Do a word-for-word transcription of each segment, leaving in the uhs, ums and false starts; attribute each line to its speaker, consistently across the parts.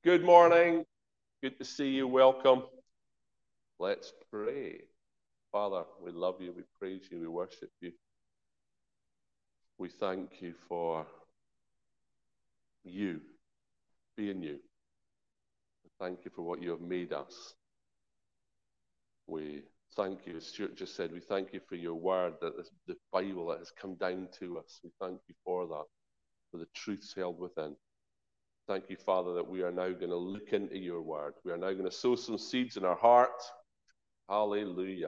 Speaker 1: Good morning. Good to see you. Welcome. Let's pray. Father, we love you. We praise you. We worship you. We thank you for you being you. Thank you for what you have made us. We thank you, as Stuart just said, we thank you for your word, that this, the Bible that has come down to us. We thank you for that, for the truths held within. Thank you, Father, that we are now going to look into your word. We are now going to sow some seeds in our heart. Hallelujah.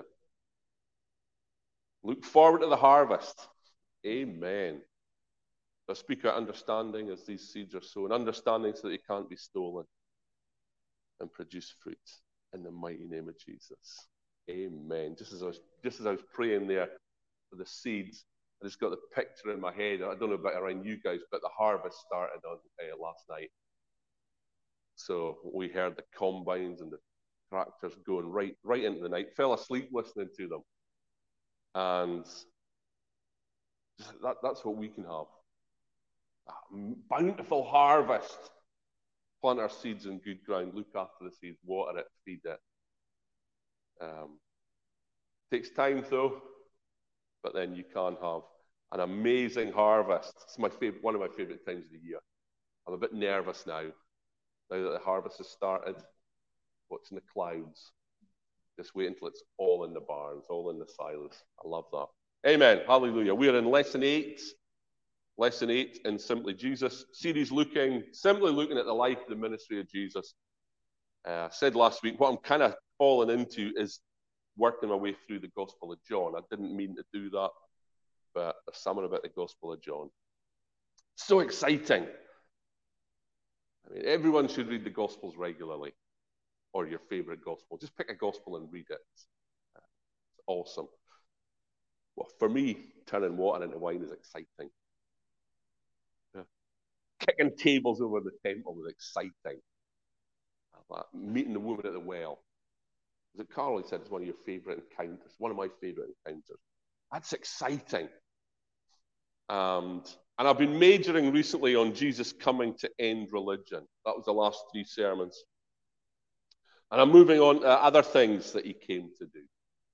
Speaker 1: Look forward to the harvest. Amen. I speak out understanding as these seeds are sown, understanding so that they can't be stolen and produce fruit in the mighty name of Jesus. Amen. Just as I was, just as I was praying there for the seeds, I just got the picture in my head. I don't know about around you guys, but the harvest started on uh, last night. So we heard the combines and the tractors going right, right into the night. Fell asleep listening to them, and that, that's what we can have. A bountiful harvest. Plant our seeds in good ground. Look after the seeds. Water it. Feed it. Um, takes time though. But then you can have an amazing harvest. It's my favorite, one of my favorite times of the year. I'm a bit nervous now, now that the harvest has started. Watching the clouds. Just wait until it's all in the barns, all in the silos. I love that. Amen. Hallelujah. We are in lesson eight. Lesson eight in Simply Jesus. Series looking, simply looking at the life and the ministry of Jesus. Uh, I said last week, what I'm kind of falling into is working my way through the Gospel of John. I didn't mean to do that, but there's something about the Gospel of John. So exciting. I mean, everyone should read the Gospels regularly, or your favorite Gospel. Just pick a Gospel and read it. It's awesome. Well, for me, turning water into wine is exciting. Yeah. Kicking tables over the temple was exciting. Meeting the woman at the well. As Carly said, it's one of your favorite encounters, one of my favorite encounters. That's exciting. And, and I've been majoring recently on Jesus coming to end religion. That was the last three sermons. And I'm moving on to other things that he came to do.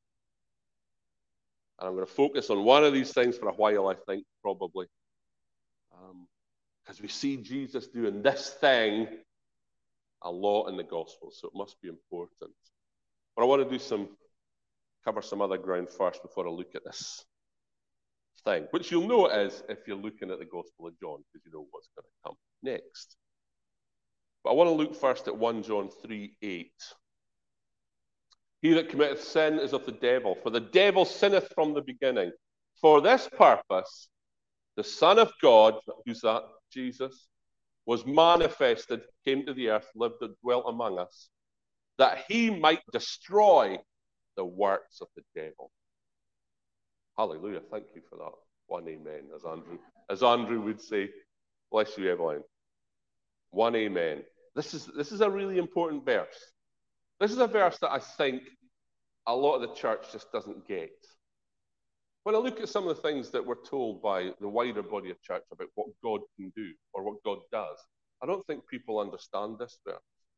Speaker 1: And I'm going to focus on one of these things for a while, I think, probably. Because um, we see Jesus doing this thing a lot in the Gospels, so it must be important. But I want to do some, cover some other ground first before I look at this thing, which you'll know is if you're looking at the Gospel of John, because you know what's going to come next. But I want to look first at First John three eight. He that committeth sin is of the devil, for the devil sinneth from the beginning. For this purpose, the Son of God, who's that? Jesus, was manifested, came to the earth, lived and dwelt among us, that he might destroy the works of the devil. Hallelujah. Thank you for that. One amen, as Andrew, as Andrew would say. Bless you, Evelyn. One amen. This is, this is a really important verse. This is a verse that I think a lot of the church just doesn't get. When I look at some of the things that we're told by the wider body of church about what God can do or what God does, I don't think people understand this verse.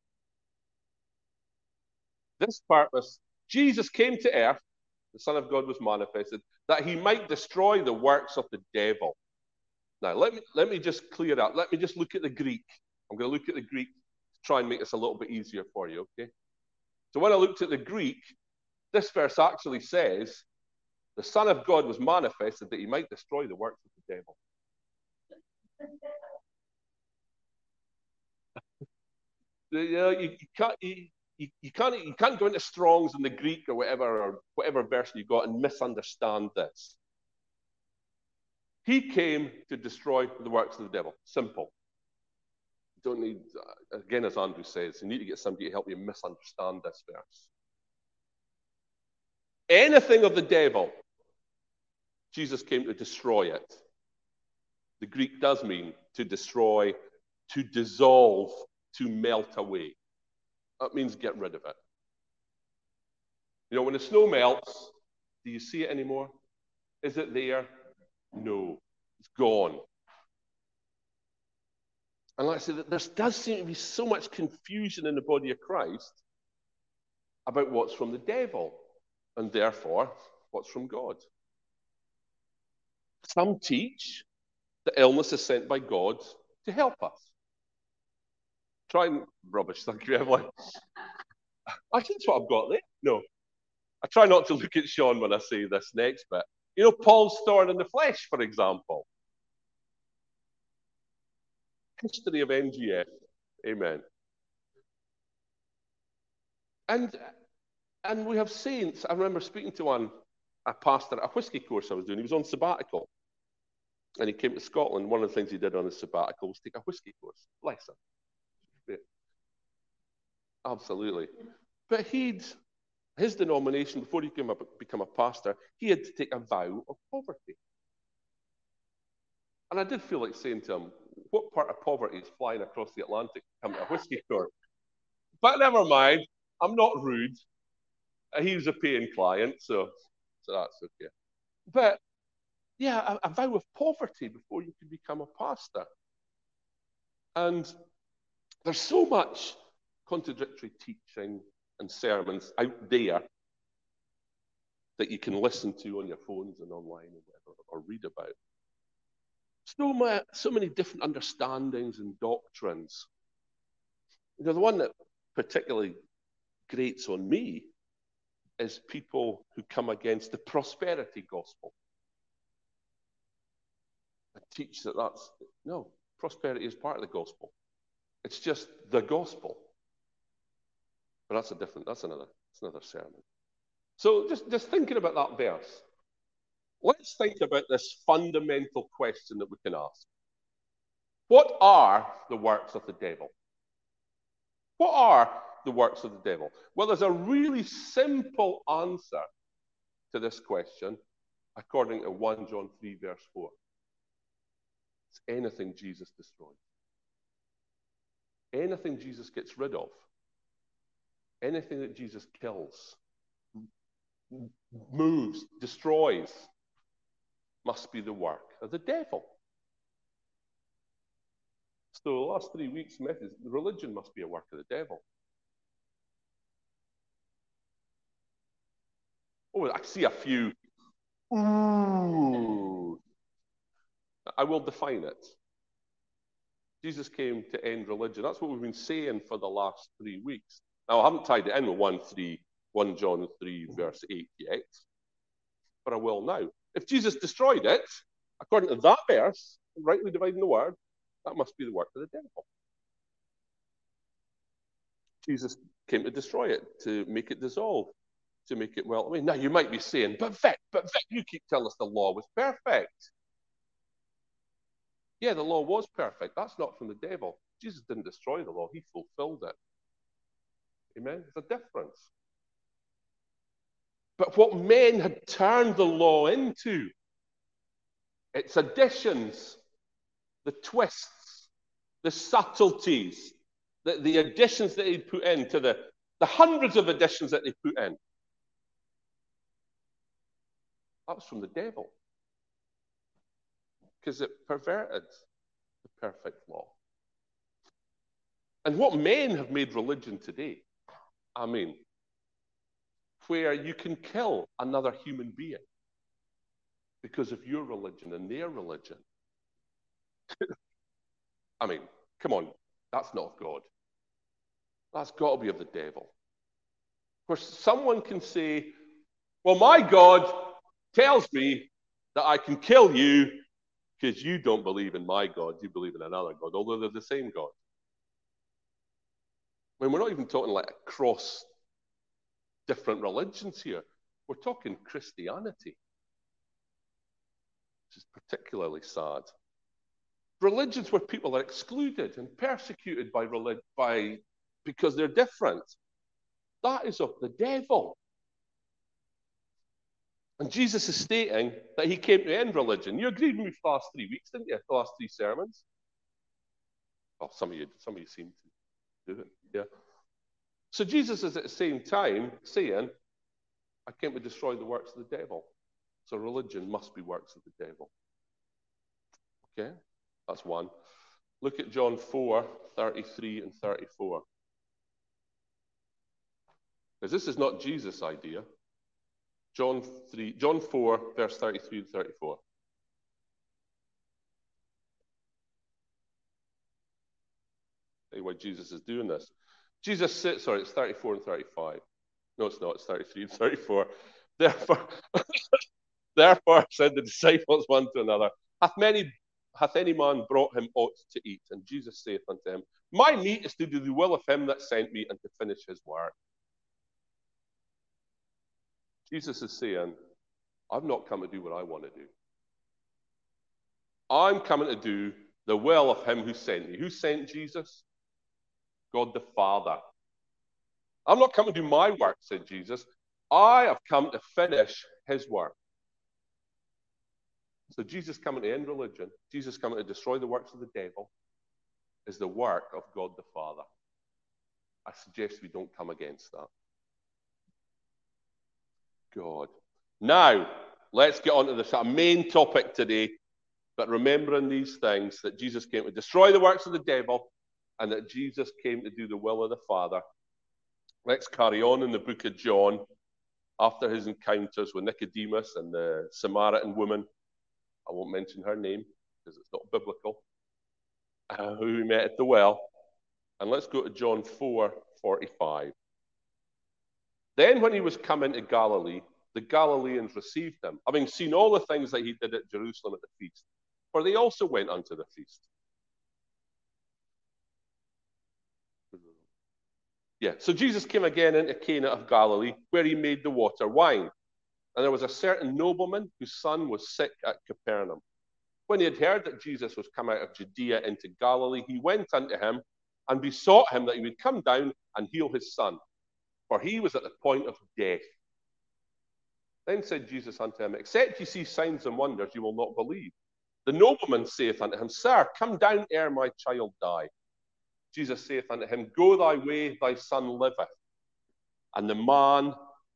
Speaker 1: This purpose, Jesus came to earth, the Son of God was manifested, that he might destroy the works of the devil. Now, let me, let me just clear up. Let me just look at the Greek. I'm going to look at the Greek to try and make this a little bit easier for you, okay? So when I looked at the Greek, this verse actually says, the Son of God was manifested that he might destroy the works of the devil. you know, you, you can't... You, You, you, can't, you can't go into Strong's in the Greek or whatever, or whatever version you got and misunderstand this. He came to destroy the works of the devil. Simple. You don't need, again, as Andrew says, you need to get somebody to help you misunderstand this verse. Anything of the devil, Jesus came to destroy it. The Greek does mean to destroy, to dissolve, to melt away. That means get rid of it. You know, when the snow melts, do you see it anymore? Is it there? No. It's gone. And like I said, there does seem to be so much confusion in the body of Christ about what's from the devil, and therefore what's from God. Some teach that illness is sent by God to help us. Try and rubbish, thank you, Evelyn. I think that's what I've got there. No. I try not to look at Sean when I say this next bit. You know, Paul's thorn in the flesh, for example. History of N G F. Amen. And and we have saints. I remember speaking to one, a pastor at a whiskey course I was doing. He was on sabbatical. And he came to Scotland. One of the things he did on his sabbatical was take a whiskey course. Bless him. Yeah. Absolutely. But he'd, his denomination, before he came up, become a pastor, he had to take a vow of poverty. And I did feel like saying to him, what part of poverty is flying across the Atlantic to come to a whiskey course? But never mind. I'm not rude. He was a paying client, so, so that's okay. But yeah, a, a vow of poverty before you can become a pastor. And there's so much contradictory teaching and sermons out there that you can listen to on your phones and online and whatever, or read about. So, my, so many different understandings and doctrines. You know, the one that particularly grates on me is people who come against the prosperity gospel. I teach that that's, no, prosperity is part of the gospel. It's just the gospel. But that's a different, that's another, that's another sermon. So just, just thinking about that verse, let's think about this fundamental question that we can ask. What are the works of the devil? What are the works of the devil? Well, there's a really simple answer to this question according to First John three, verse four. It's anything Jesus destroys. Anything Jesus gets rid of. Anything that Jesus kills, moves, destroys, must be the work of the devil. So the last three weeks' message, religion must be a work of the devil. Oh, I see a few. Ooh. I will define it. Jesus came to end religion. That's what we've been saying for the last three weeks. Now, I haven't tied it in with First John three, verse eight yet, but I will now. If Jesus destroyed it, according to that verse, rightly dividing the word, that must be the work of the devil. Jesus came to destroy it, to make it dissolve, to make it well. I mean, now you might be saying, but Vic, but Vic, you keep telling us the law was perfect. Yeah, the law was perfect. That's not from the devil. Jesus didn't destroy the law. He fulfilled it. Amen? There's a difference. But what men had turned the law into, its additions, the twists, the subtleties, the, the additions that he'd put into the, the hundreds of additions that they put in, that was from the devil. Because it perverted the perfect law. And what men have made religion today, I mean, where you can kill another human being because of your religion and their religion. I mean, come on, that's not of God. That's got to be of the devil. Where someone can say, well, my God tells me that I can kill you because you don't believe in my God, you believe in another God, although they're the same God. I mean, we're not even talking like across different religions here. We're talking Christianity, which is particularly sad. Religions where people are excluded and persecuted by relig- by because they're different. That is of the devil. And Jesus is stating that he came to end religion. You agreed with me for the last three weeks, didn't you? The last three sermons. Well, some of you, some of you seem to do it. Yeah. So Jesus is at the same time saying, I came to destroy the works of the devil. So religion must be works of the devil. Okay, that's one. Look at John four, thirty-three and thirty-four. Because this is not Jesus' idea. John three, John four, verse thirty-three and thirty-four. See why Jesus is doing this. Jesus said, sorry, it's thirty-four and thirty-five. No, it's not. It's thirty-three and thirty-four. Therefore, therefore said the disciples one to another, hath many hath any man brought him aught to eat? And Jesus saith unto him, my meat is to do the will of him that sent me and to finish his work. Jesus is saying, I've not come to do what I want to do. I'm coming to do the will of him who sent me. Who sent Jesus? God the Father. I'm not coming to do my work, said Jesus. I have come to finish his work. So Jesus coming to end religion, Jesus coming to destroy the works of the devil, is the work of God the Father. I suggest we don't come against that. God. Now, let's get on to the main topic today. But remembering these things, that Jesus came to destroy the works of the devil and that Jesus came to do the will of the Father. Let's carry on in the book of John after his encounters with Nicodemus and the Samaritan woman. I won't mention her name because it's not biblical, uh, who he met at the well. And let's go to John four forty-five. Then when he was come into Galilee, the Galileans received him, having seen all the things that he did at Jerusalem at the feast. For they also went unto the feast. Yeah, so Jesus came again into Cana of Galilee, where he made the water wine. And there was a certain nobleman whose son was sick at Capernaum. When he had heard that Jesus was come out of Judea into Galilee, he went unto him and besought him that he would come down and heal his son, for he was at the point of death. Then said Jesus unto him, except ye see signs and wonders, you will not believe. The nobleman saith unto him, Sir, come down ere my child die. Jesus saith unto him, Go thy way, thy son liveth. And the man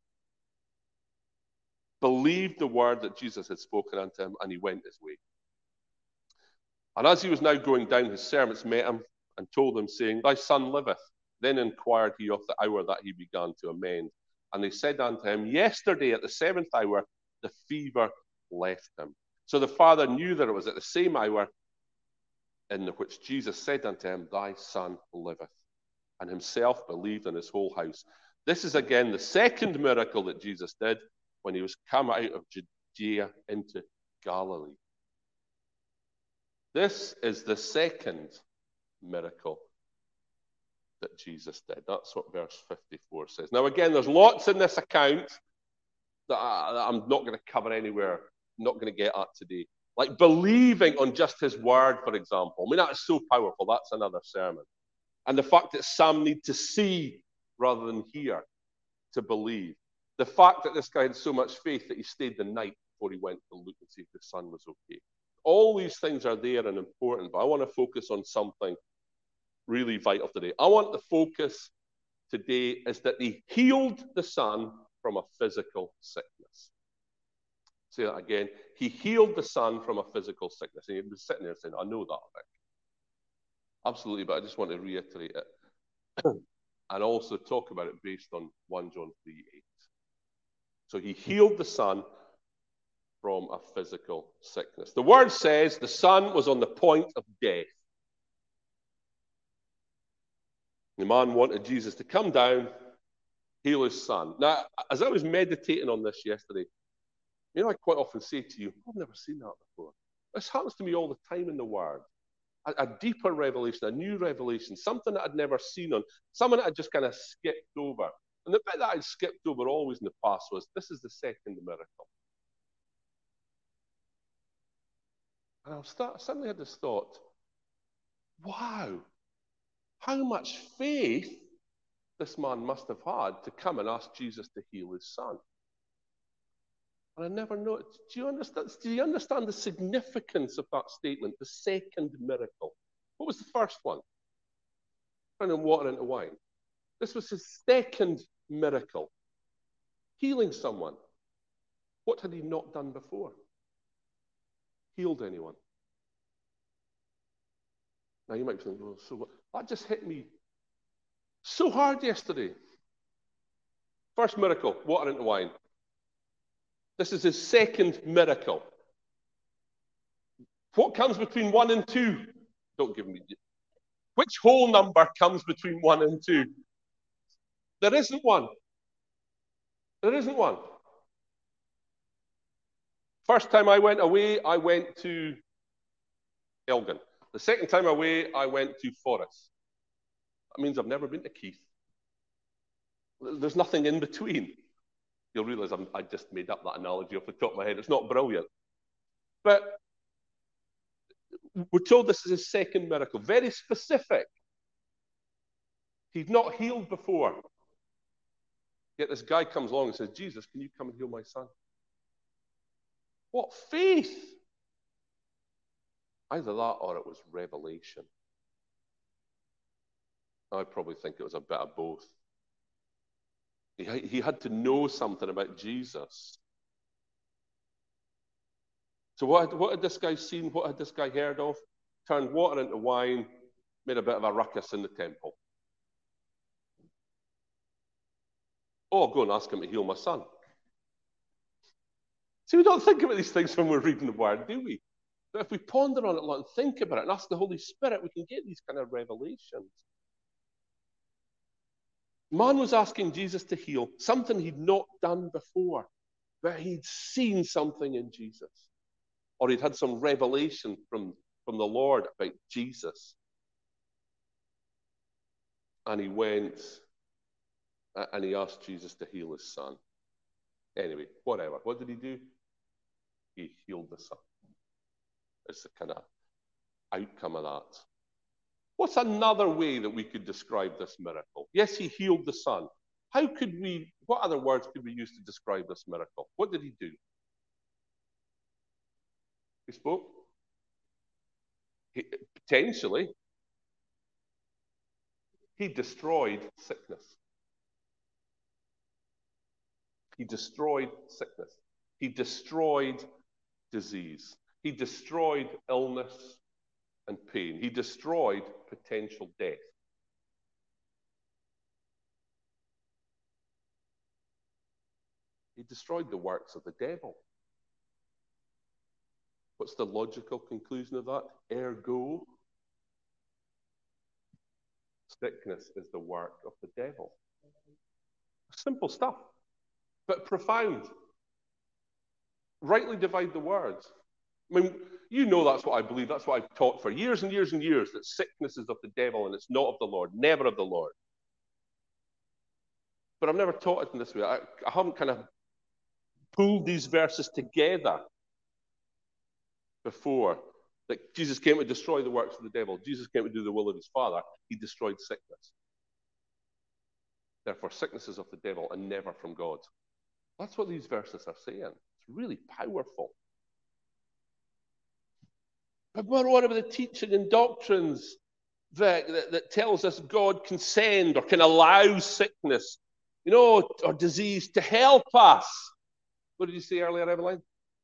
Speaker 1: believed the word that Jesus had spoken unto him, and he went his way. And as he was now going down, his servants met him and told him, saying, Thy son liveth. Then inquired he of the hour that he began to amend. And they said unto him, Yesterday at the seventh hour, the fever left him. So the father knew that it was at the same hour in which Jesus said unto him, Thy son liveth. And himself believed, in his whole house. This is again the second miracle that Jesus did when he was come out of Judea into Galilee. This is the second miracle that Jesus did. That's what verse fifty-four says. Now again, there's lots in this account that, I, that I'm not going to cover anywhere, not going to get at today. Like believing on just his word, for example. I mean, that is so powerful. That's another sermon. And the fact that some need to see rather than hear to believe. The fact that this guy had so much faith that he stayed the night before he went to look and see if his son was okay. All these things are there and important, but I want to focus on something really vital today. I want the focus today is that he healed the son from a physical sickness. Say that again. He healed the son from a physical sickness. And he was sitting there saying, I know that, Rick. Absolutely, but I just want to reiterate it. And also talk about it based on First John three eight. So he healed the son from a physical sickness. The word says the son was on the point of death. The man wanted Jesus to come down, heal his son. Now, as I was meditating on this yesterday, you know, I quite often say to you, I've never seen that before. This happens to me all the time in the Word. A, a deeper revelation, a new revelation, something that I'd never seen on, something that I just kind of skipped over. And the bit that I'd skipped over always in the past was, this is the second miracle. And I start, suddenly had this thought, wow, how much faith this man must have had to come and ask Jesus to heal his son. And I never noticed. Do you understand? Do you understand the significance of that statement? The second miracle. What was the first one? Turning water into wine. This was his second miracle. Healing someone. What had he not done before? Healed anyone. Now you might be thinking, oh, so what? That just hit me so hard yesterday. First miracle, water into wine. This is his second miracle. What comes between one and two? Don't give me. Which whole number comes between one and two? There isn't one. There isn't one. First time I went away, I went to Elgin. The second time away, I went to Forres. That means I've never been to Keith. There's nothing in between. You'll realize I'm, I just made up that analogy off the top of my head. It's not brilliant. But we're told this is his second miracle. Very specific. He'd not healed before. Yet this guy comes along and says, Jesus, can you come and heal my son? What faith! Either that or it was revelation. I probably think it was a bit of both. He, he had to know something about Jesus. So what, what had this guy seen? What had this guy heard of? Turned water into wine, made a bit of a ruckus in the temple. Oh, I'll go and ask him to heal my son. See, we don't think about these things when we're reading the Word, do we? But if we ponder on it a lot and think about it and ask the Holy Spirit, we can get these kind of revelations. Man was asking Jesus to heal something he'd not done before, but he'd seen something in Jesus. Or he'd had some revelation from, from the Lord about Jesus. And he went and he asked Jesus to heal his son. Anyway, whatever. What did he do? He healed the son. It's the kind of outcome of that. What's another way that we could describe this miracle? Yes, he healed the son. How could we, what other words could we use to describe this miracle? What did he do? He spoke? He, potentially. He destroyed sickness. He destroyed sickness. He destroyed disease. He destroyed illness and pain. He destroyed potential death. He destroyed the works of the devil. What's the logical conclusion of that? Ergo, sickness is the work of the devil. Simple stuff, but profound. Rightly divide the words. I mean, you know that's what I believe. That's what I've taught for years and years and years, that sickness is of the devil and it's not of the Lord, never of the Lord. But I've never taught it in this way. I, I haven't kind of pulled these verses together before, that Jesus came to destroy the works of the devil. Jesus came to do the will of his Father. He destroyed sickness. Therefore, sickness is of the devil and never from God. That's what these verses are saying. It's really powerful. But what about the teaching and doctrines that, that, that tells us God can send or can allow sickness, you know, or disease to help us? What did you say earlier, Evelyn?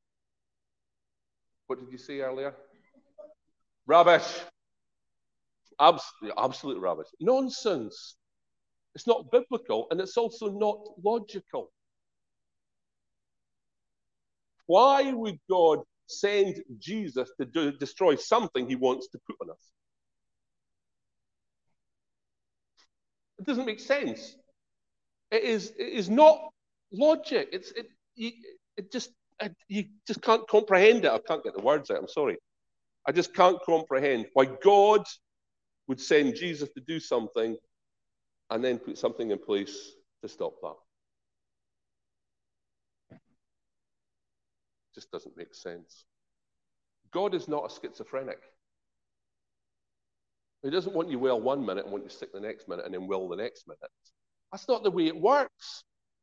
Speaker 1: What did you say earlier? Rubbish. Absolutely, absolute rubbish. Nonsense. It's not biblical, and it's also not logical. Why would God send Jesus to do, destroy something he wants to put on us? It doesn't make sense. It is, it is not logic. It's, it, you, it just, it, you just can't comprehend it. I can't get the words out. I'm sorry. I just can't comprehend why God would send Jesus to do something and then put something in place to stop that. It just doesn't make sense. God is not a schizophrenic. He doesn't want you well one minute and want you sick the next minute and then well the next minute. That's not the way it works.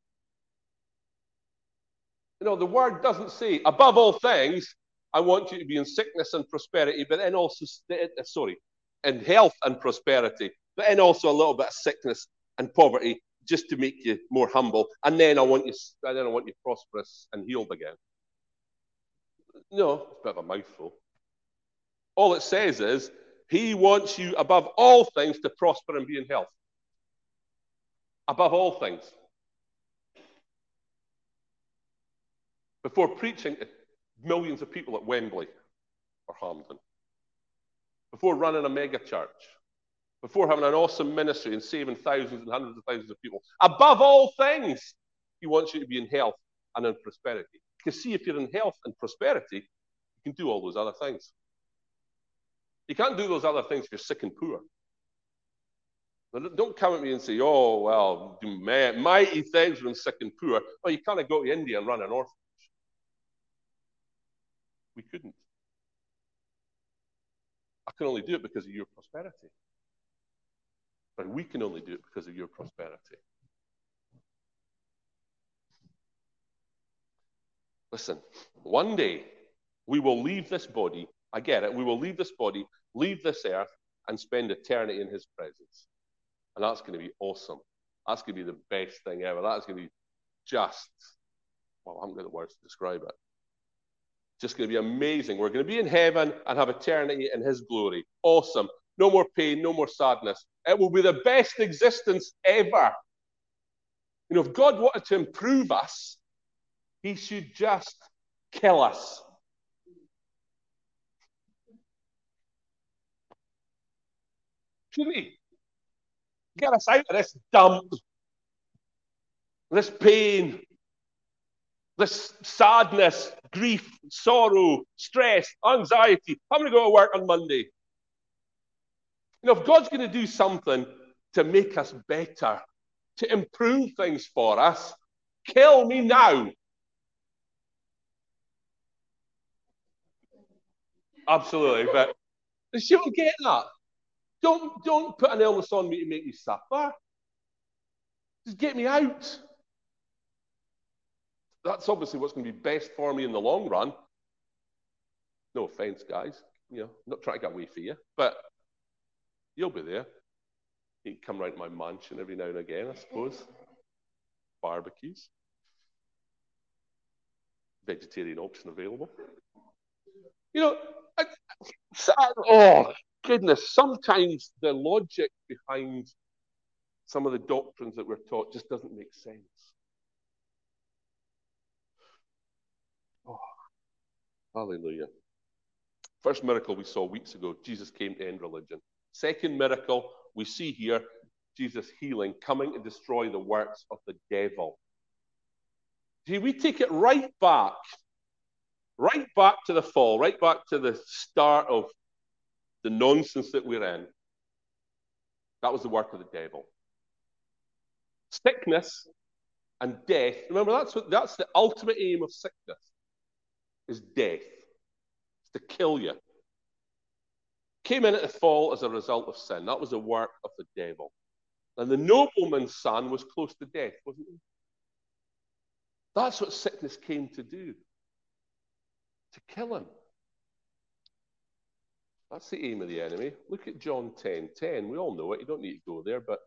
Speaker 1: You know, the word doesn't say, above all things, I want you to be in sickness and prosperity, but then also, sorry, in health and prosperity, but then also a little bit of sickness and poverty, just to make you more humble. And then I want you, and then I want you prosperous and healed again. No, it's a bit of a mouthful. All it says is, He wants you, above all things, to prosper and be in health. Above all things. Before preaching to millions of people at Wembley or Hampden, before running a mega church, before having an awesome ministry and saving thousands and hundreds of thousands of people, above all things, he wants you to be in health and in prosperity. Because see, if you're in health and prosperity, you can do all those other things. You can't do those other things if you're sick and poor. Don't come at me and say, oh, well, mighty things when sick and poor. Well, you can't go to India and run an orphanage. We couldn't. I can only do it because of your prosperity. But we can only do it because of your prosperity. Listen, one day we will leave this body. I get it. We will leave this body, leave this earth, and spend eternity in his presence. And that's going to be awesome. That's going to be the best thing ever. That's going to be just, well, I haven't got the words to describe it. Just going to be amazing. We're going to be in heaven and have eternity in his glory. Awesome. No more pain, no more sadness. It will be the best existence ever. You know, if God wanted to improve us, he should just kill us. Shouldn't he? Get us out of this dump, this pain, this sadness, grief, sorrow, stress, anxiety. I'm going to go to work on Monday. You know, if God's going to do something to make us better, to improve things for us, kill me now. Absolutely, but you don't get that. Don't, don't put an illness on me to make me suffer. Just get me out. That's obviously what's going to be best for me in the long run. No offense, guys. You know, I'm not trying to get away from you, but you'll be there. You can come round to my mansion every now and again, I suppose. Barbecues. Vegetarian option available. You know, I, I, oh, goodness, sometimes the logic behind some of the doctrines that we're taught just doesn't make sense. Oh, hallelujah. First miracle we saw weeks ago, Jesus came to end religion. Second miracle we see here, Jesus healing, coming to destroy the works of the devil. See, we take it right back, right back to the fall, right back to the start of the nonsense that we're in. That was the work of the devil. Sickness and death. Remember, that's what that's the ultimate aim of sickness, is death. It's to kill you. Came in at the fall as a result of sin. That was the work of the devil. And the nobleman's son was close to death, wasn't he? That's what sickness came to do. To kill him. That's the aim of the enemy. Look at John ten ten. We all know it. You don't need to go there, but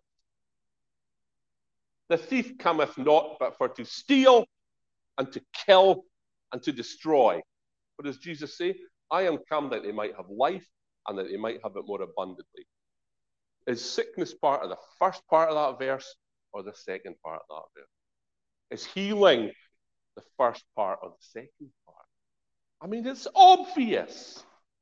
Speaker 1: the thief cometh not but for to steal and to kill and to destroy. What does Jesus say? I am come that they might have life and that they might have it more abundantly. Is sickness part of the first part of that verse or the second part of that verse? Is healing the first part or the second part? I mean, it's obvious.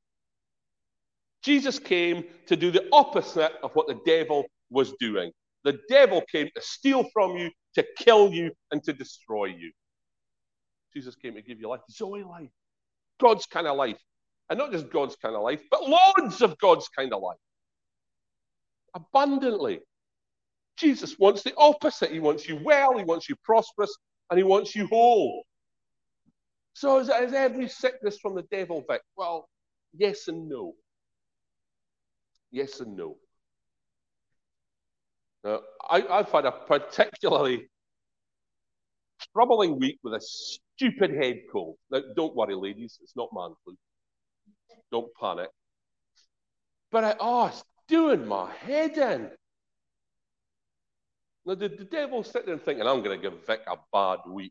Speaker 1: Jesus came to do the opposite of what the devil was doing. The devil came to steal from you, to kill you, and to destroy you. Jesus came to give you life, Zoe life, God's kind of life. And not just God's kind of life, but loads of God's kind of life. Abundantly. Jesus wants the opposite. He wants you well, he wants you prosperous, and he wants you whole. So is, is every sickness from the devil, Vic? Well, yes and no. Yes and no. Now, I, I've had a particularly troubling week with a stupid head cold. Now, don't worry, ladies, it's not man flu. Don't panic. But I, oh, it's doing my head in. Now, did the devil sit there and thinking, I'm going to give Vic a bad week?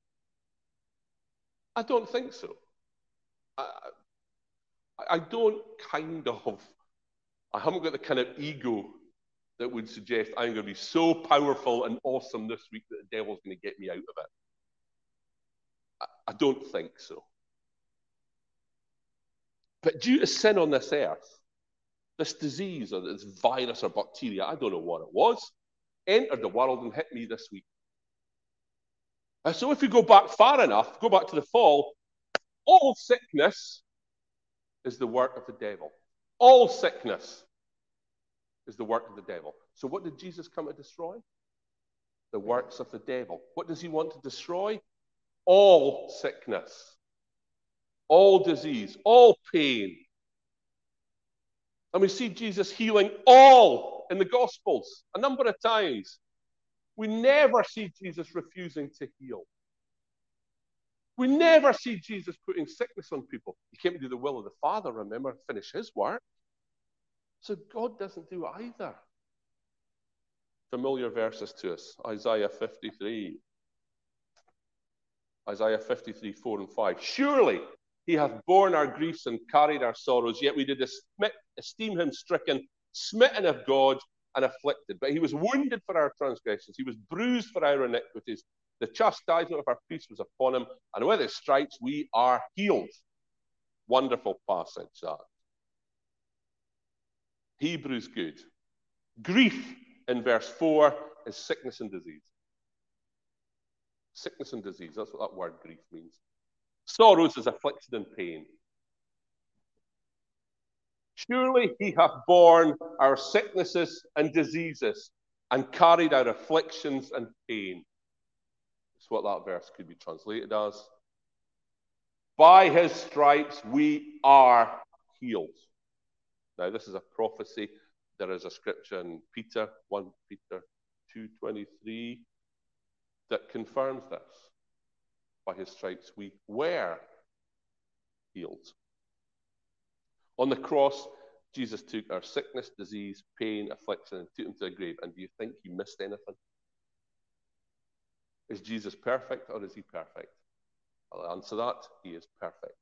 Speaker 1: I don't think so. I, I don't kind of I haven't got the kind of ego that would suggest I'm going to be so powerful and awesome this week that the devil's going to get me out of it. I, I don't think so. But due to sin on this earth, this disease or this virus or bacteria, I don't know what it was, entered the world and hit me this week. And so if we go back far enough, go back to the fall, all sickness is the work of the devil. All sickness is the work of the devil. So what did Jesus come to destroy? The works of the devil. What does he want to destroy? All sickness, all disease, all pain. And we see Jesus healing all in the Gospels a number of times. We never see Jesus refusing to heal. We never see Jesus putting sickness on people. He came to do the will of the Father, remember, finish his work. So God doesn't do either. Familiar verses to us. Isaiah fifty-three. Isaiah fifty-three, four and five. Surely he hath borne our griefs and carried our sorrows, yet we did esteem him stricken, smitten of God, and afflicted. But he was wounded for our transgressions. He was bruised for our iniquities. The chastisement of our peace was upon him, and with his stripes we are healed. Wonderful passage, that. Hebrews good. Grief, in verse four, is sickness and disease. Sickness and disease, that's what that word grief means. Sorrows is affliction and pain. Surely he hath borne our sicknesses and diseases and carried our afflictions and pain. That's what that verse could be translated as. By his stripes we are healed. Now this is a prophecy. There is a scripture in Peter, First Peter two twenty-three, that confirms this. By his stripes we were healed. On the cross, Jesus took our sickness, disease, pain, affliction, and took them to the grave. And do you think he missed anything? Is Jesus perfect or is he perfect? I'll answer that. He is perfect.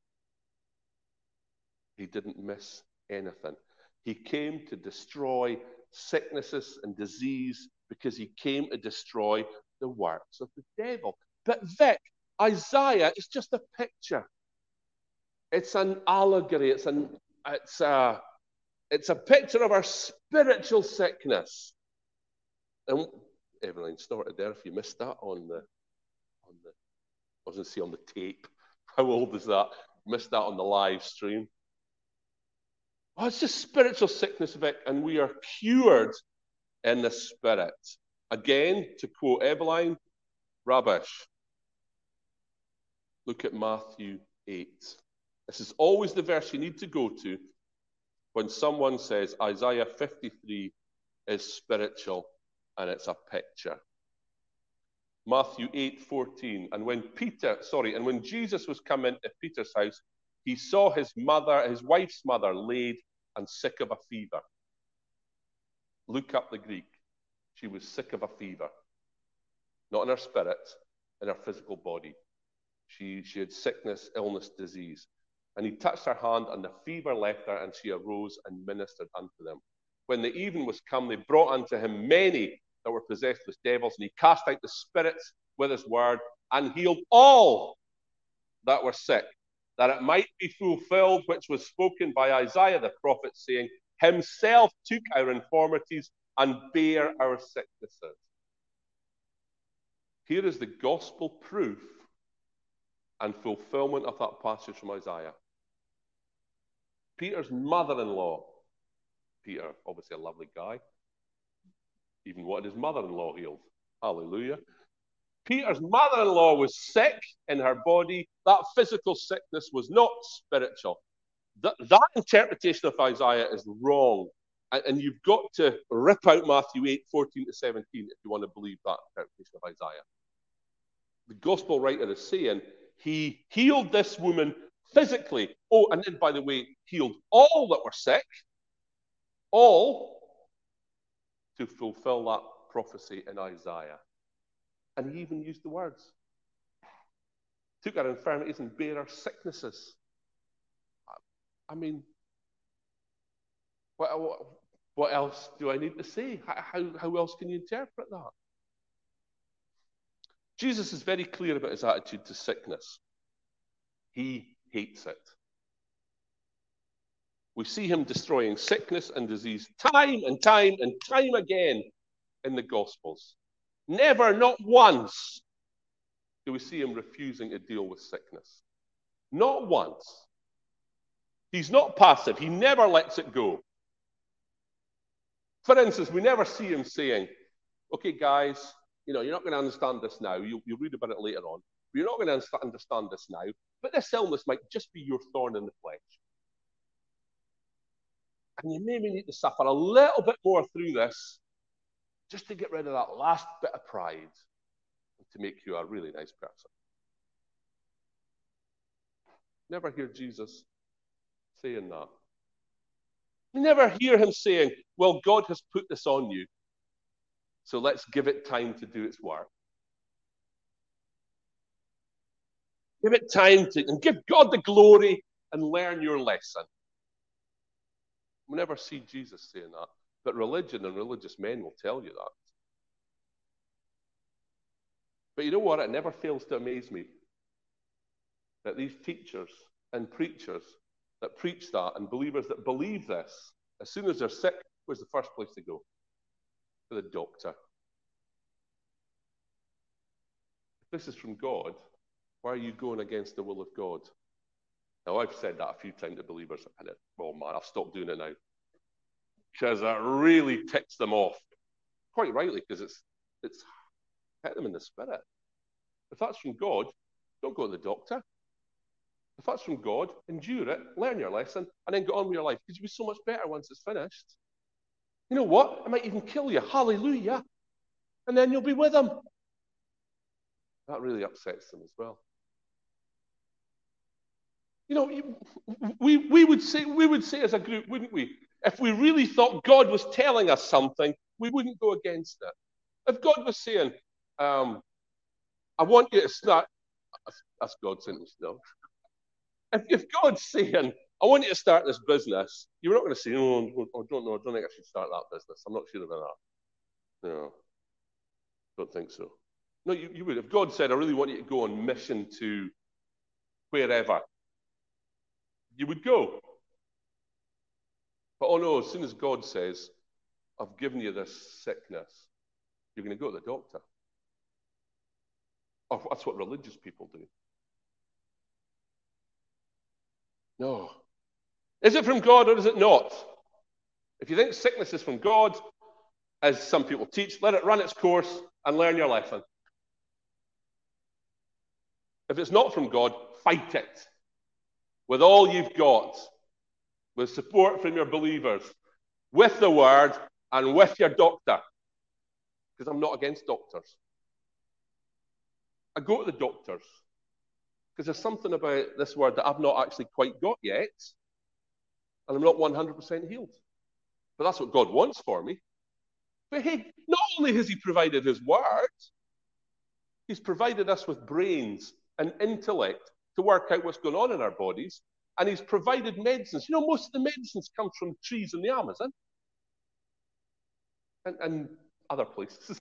Speaker 1: He didn't miss anything. He came to destroy sicknesses and disease because he came to destroy the works of the devil. But Vic, Isaiah is just a picture. It's an allegory. It's an it's a it's a picture of our spiritual sickness. And Evelyn started there. If you missed that on the on the I was going to say on the tape. How old is that? Missed that on the live stream. Oh, it's just spiritual sickness, Vic, and we are cured in the spirit. Again, to quote Evelyn, rubbish. Look at Matthew eight. This is always the verse you need to go to when someone says Isaiah fifty-three is spiritual and it's a picture. Matthew eight fourteen. And when Peter, sorry, and when Jesus was come into Peter's house, he saw his mother, his wife's mother, laid and sick of a fever. Look up the Greek. She was sick of a fever. Not in her spirit, in her physical body. She, she had sickness, illness, disease. And he touched her hand, and the fever left her, and she arose and ministered unto them. When the even was come, they brought unto him many that were possessed with devils, and he cast out the spirits with his word, and healed all that were sick, that it might be fulfilled which was spoken by Isaiah the prophet, saying, himself took our infirmities and bare our sicknesses. Here is the gospel proof and fulfillment of that passage from Isaiah. Peter's mother-in-law, Peter, obviously a lovely guy, even wanted his mother-in-law healed. Hallelujah. Peter's mother-in-law was sick in her body. That physical sickness was not spiritual. That, that interpretation of Isaiah is wrong. And, and you've got to rip out Matthew eight, fourteen to seventeen if you want to believe that interpretation of Isaiah. The gospel writer is saying he healed this woman physically. Oh, and then, by the way, healed all that were sick. All to fulfill that prophecy in Isaiah. And he even used the words. Took our infirmities and bare our sicknesses. I mean, What, what, what else do I need to say? How, how else can you interpret that? Jesus is very clear about his attitude to sickness. He hates it. We see him destroying sickness and disease time and time and time again in the Gospels. Never, not once, do we see him refusing to deal with sickness. Not once. He's not passive. He never lets it go. For instance, we never see him saying, okay, guys, you know, you're not going to understand this now. You'll, you'll read about it later on. You're not going to understand this now. But this illness might just be your thorn in the flesh. And you maybe need to suffer a little bit more through this just to get rid of that last bit of pride and to make you a really nice person. Never hear Jesus saying that. You never hear him saying, well, God has put this on you, so let's give it time to do its work. Give it time to, and give God the glory and learn your lesson. We never see Jesus saying that, but religion and religious men will tell you that. But you know what? It never fails to amaze me that these teachers and preachers that preach that and believers that believe this, as soon as they're sick, where's the first place to go? To the doctor. If this is from God, why are you going against the will of God? Now, I've said that a few times to believers, and it, oh man, I've stopped doing it now. Because that really ticks them off. Quite rightly, because it's, it's hit them in the spirit. If that's from God, don't go to the doctor. If that's from God, endure it, learn your lesson, and then go on with your life. Because you'll be so much better once it's finished. You know what? It might even kill you. Hallelujah. And then you'll be with him. That really upsets them as well. You know, we, we, would say, we would say as a group, wouldn't we? If we really thought God was telling us something, we wouldn't go against it. If God was saying, um, I want you to start, that's God's sentence, no. If, if God's saying, I want you to start this business, you're not going to say, oh, I don't know, I don't think I should start that business. I'm not sure about that. No, don't think so. No, you, you would. If God said, I really want you to go on mission to wherever, you would go. But oh no, as soon as God says, I've given you this sickness, you're going to go to the doctor. Oh, that's what religious people do. No. Is it from God or is it not? If you think sickness is from God, as some people teach, let it run its course and learn your lesson. If it's not from God, fight it with all you've got, with support from your believers, with the word and with your doctor. Because I'm not against doctors. I go to the doctors because there's something about this word that I've not actually quite got yet, and I'm not one hundred percent healed. But that's what God wants for me. But hey, not only has he provided his word, he's provided us with brains and intellect to work out what's going on in our bodies, and he's provided medicines. You know, most of the medicines come from trees in the Amazon and, and other places.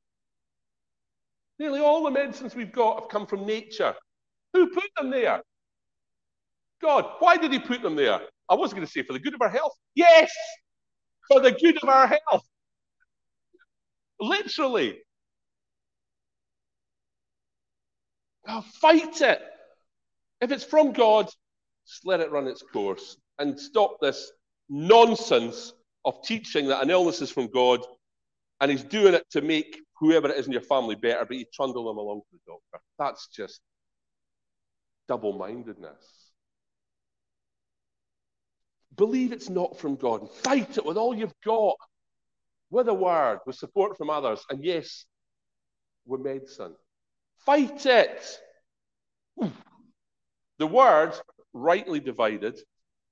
Speaker 1: Nearly all the medicines we've got have come from nature. Who put them there? God. Why did he put them there? I was going to say for the good of our health. Yes, for the good of our health. Literally. Now fight it. If it's from God, just let it run its course and stop this nonsense of teaching that an illness is from God and he's doing it to make whoever it is in your family better, but you trundle them along to the doctor. That's just double-mindedness. Believe it's not from God and fight it with all you've got, with a word, with support from others, and yes, with medicine. Fight it. The word, rightly divided,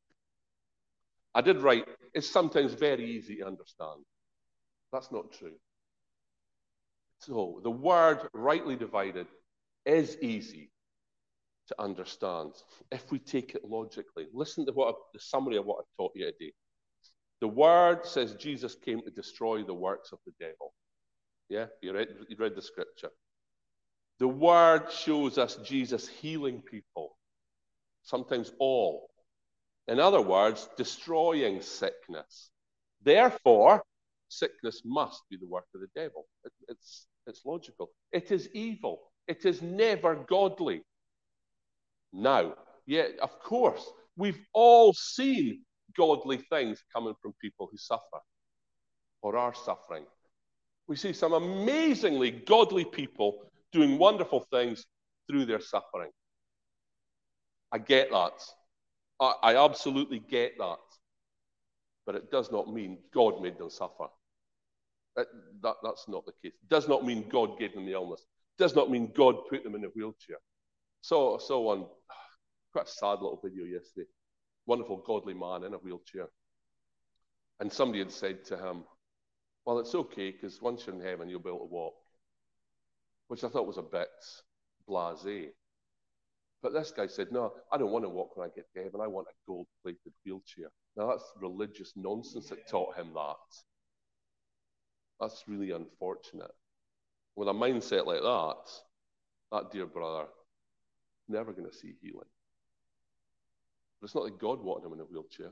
Speaker 1: I did write, is sometimes very easy to understand. That's not true. So, the word, rightly divided, is easy to understand if we take it logically. Listen to what I, the summary of what I've taught you today. The Word says Jesus came to destroy the works of the devil. Yeah, you read, you read the scripture. The Word shows us Jesus healing people, sometimes all. In other words, destroying sickness. Therefore, sickness must be the work of the devil. It, it's, it's logical. It is evil. It is never godly. Now, yeah, of course, we've all seen godly things coming from people who suffer or are suffering. We see some amazingly godly people doing wonderful things through their suffering. I get that. I, I absolutely get that. But it does not mean God made them suffer. It, that, that's not the case. It does not mean God gave them the illness. It does not mean God put them in a wheelchair. So, so on quite a sad little video yesterday. Wonderful godly man in a wheelchair. And somebody had said to him, well, it's okay, because once you're in heaven, you'll be able to walk. Which I thought was a bit blasé. But this guy said, no, I don't want to walk when I get to heaven. I want a gold-plated wheelchair. Now, that's religious nonsense that taught him that. That's really unfortunate. With a mindset like that, that dear brother, never going to see healing. But it's not that God wanted him in a wheelchair.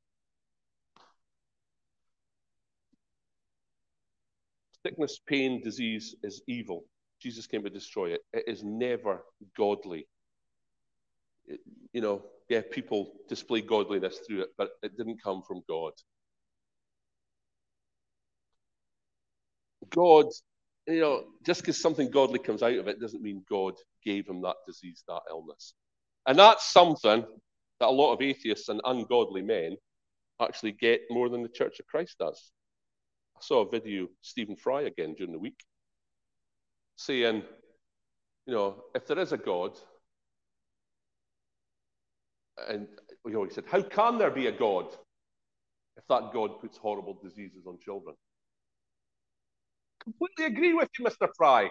Speaker 1: Sickness, pain, disease is evil. Jesus came to destroy it. It is never godly. It, you know, yeah, people display godliness through it, but it didn't come from God. God, you know, just because something godly comes out of it doesn't mean God gave him that disease, that illness. And that's something that a lot of atheists and ungodly men actually get more than the Church of Christ does. I saw a video of Stephen Fry again during the week saying, you know, if there is a God, and you know, he said, how can there be a God if that God puts horrible diseases on children? Completely agree with you, Mister Fry.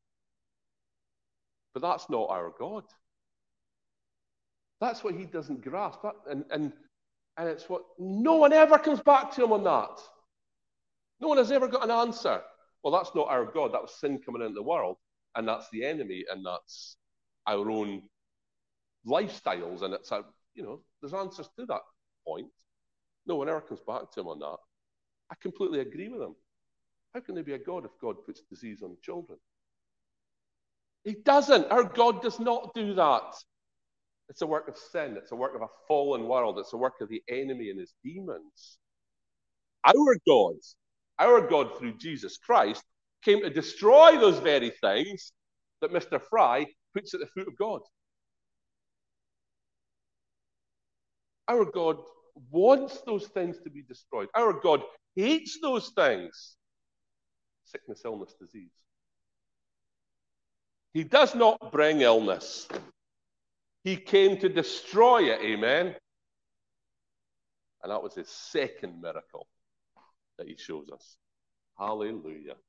Speaker 1: But that's not our God. That's what he doesn't grasp. That, and, and, and it's what no one ever comes back to him on that. No one has ever got an answer. Well, that's not our God. That was sin coming into the world, and that's the enemy, and that's our own lifestyles, and it's a, you know, there's answers to that point. No one ever comes back to him on that. I completely agree with him. How can there be a God if God puts disease on children? He doesn't. Our God does not do that. It's a work of sin. It's a work of a fallen world. It's a work of the enemy and his demons. Our God, our God through Jesus Christ, came to destroy those very things that Mister Fry puts at the foot of God. Our God wants those things to be destroyed. Our God hates those things. Sickness, illness, disease. He does not bring illness. He came to destroy it, amen? And that was his second miracle that he shows us. Hallelujah.